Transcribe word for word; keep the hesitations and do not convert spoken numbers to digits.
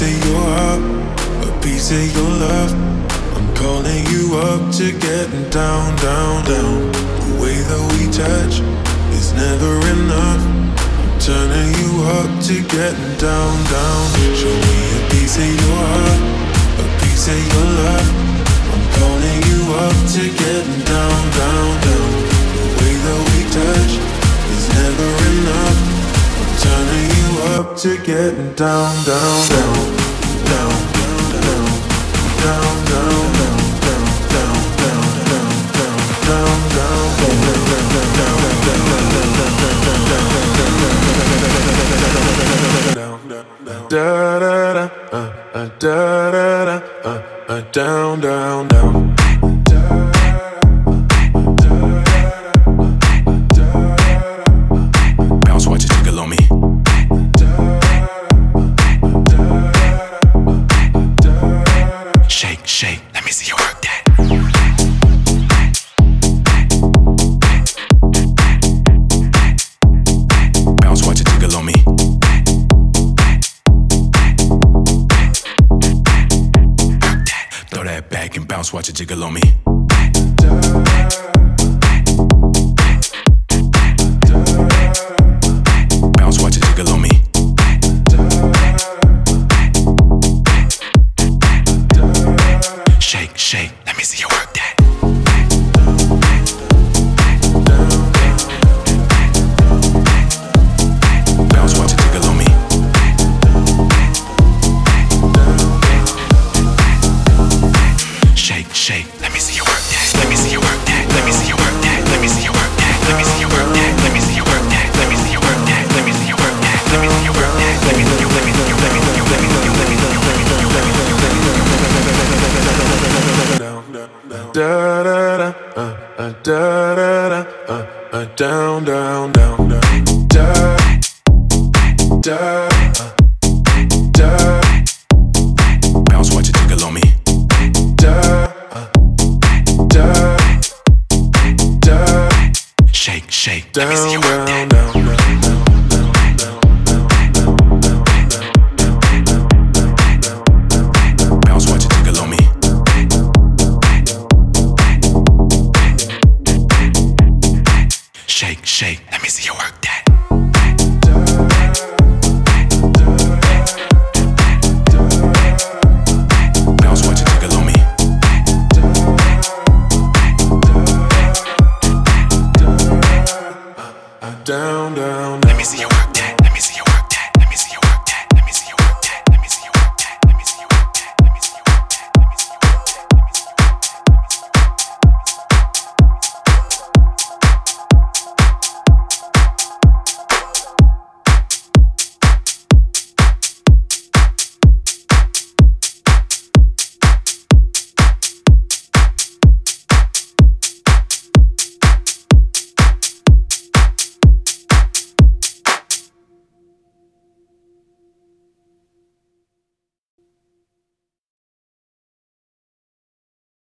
piece of your heart, a piece of your love. I'm calling you up to getting down, down, down. The way that we touch is never enough. I'm turning you up to getting down, down. Show me a piece of your heart, a piece of your love. I'm calling you up to getting down, down, down. The way that we touch is never enough. I'm turning you up to getting down, down, down, down, down, down, down, down, down, down, down, down, down, down, da da da, uh, uh, da da da, uh, uh, down, down, down. Bounce, watch it jiggle on me. Shake, shake, let me see you work that. Bounce, watch it jiggle on me. Work that. Throw that back and bounce, watch it jiggle on me. Bounce, watch it jiggle on me. Shake, shake, let me see you work that. Bounce, watch it jiggle on me. Shake, shake, let me see you work that. Let me see you work that. Let me see you work that. Let me see you work that. Let me see you work that. Let me see you work that. Let me see you work that. Let me see you work that. Let me see you work that. Let me see you. Let me see you. Let me see you. Let me see you. Let me see you. Let me see you. Let me see you. Let me see you. Da da da, uh, uh, da da da, uh, uh, down, down, down, down, da da, uh, da. Bounce, watch it jiggle on me. Da, uh, da, da. Shake, shake, let Down, me see you work down, that. down, down.